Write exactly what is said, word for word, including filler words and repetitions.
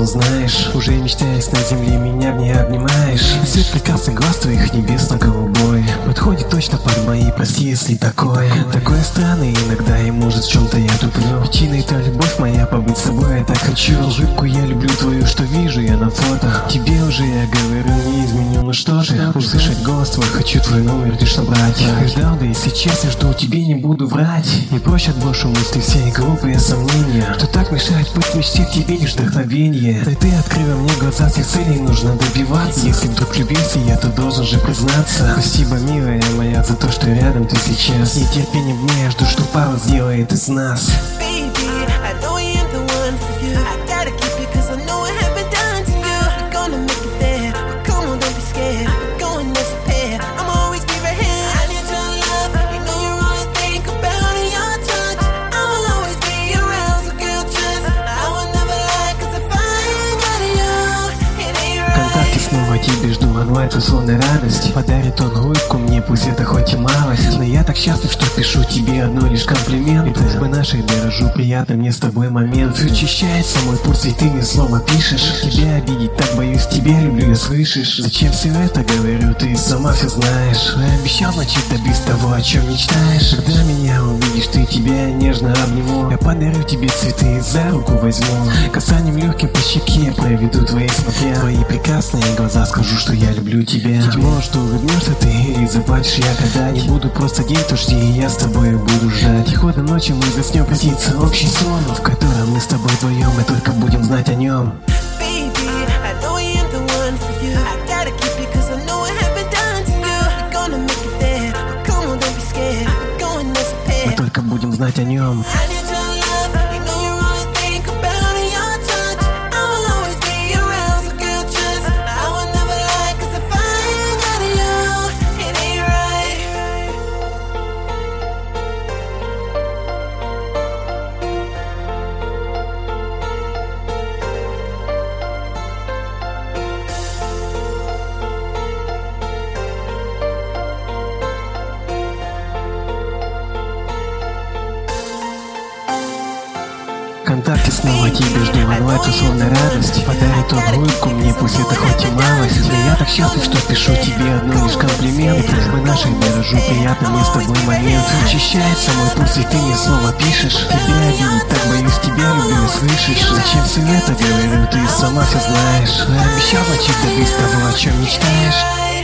знаешь. Уже мечтаясь на земле, меня в ней обнимаешь. Свет прекрасных глаз твоих небесно-голубой подходит точно под мои, прости, если такое. Такое странное иногда, и может в чем-то я туплю. Причиной то любовь моя, побыть с собой я так хочу. Улыбку я люблю твою, что вижу я на фото. Тебе уже я говорю, не изменю, ну что же, услышать голос твой, хочу твой номер лишь набрать. Ждал, да если честно, жду, тебе не буду врать. Не прочь отброшу мысли все глупые сомнения, что так мешает путь мечте, к тебе лишь вдохновение. Да ты открыла мне глаза, всех целей нужно добиваться. Если вдруг влюбился я, то должен же признаться. Спасибо, милая моя, за то, что рядом ты сейчас. Нетерпением мне я жду, что пару сделает из нас. Снова тебе жду, онлайн условной радости. Подарит он улыбку мне, пусть это хоть и малость. Но я так счастлив, что пишу тебе одной лишь комплимент. И просьбы нашей дорожу, приятный мне с тобой момент. Вычищается мой пульс, и ты мне слово пишешь. Тебя обидеть так боюсь, тебя люблю, и слышишь. Зачем все это говорю, ты сама все знаешь. Я обещал, значит добиться того, о чем мечтаешь. Когда меня увидишь, ты тебя нежно обниму. Я подарю тебе цветы и за руку возьму. Касанием легким по щеке я проведу твои смотря. Твои прекрасные глаза, скажу, что я люблю тебя. Быть может, улыбнешься ты или заплачешь я, когда не буду просто день, то жди, и я с тобой буду ждать. Прихода ночи мы заснем, птица, общий сон, в котором мы с тобой вдвоем, мы только будем знать о нем. Мы только будем знать о нем. Вконтакте снова тебя жду, онлайн условной радости. Подарит он улыбку мне, пусть это хоть и малость. Но я так счастлив, что пишу тебе одной лишь комплимент. И просьбы нашей дорожу, приятный мне с тобой момент. Вычищается мой пульс, и ты мне снова пишешь. Тебя обидеть так боюсь, тебя люблю, и слышишь. Зачем все это говорю, ты сама все знаешь. Я обещал, значит добиться того, о чем мечтаешь.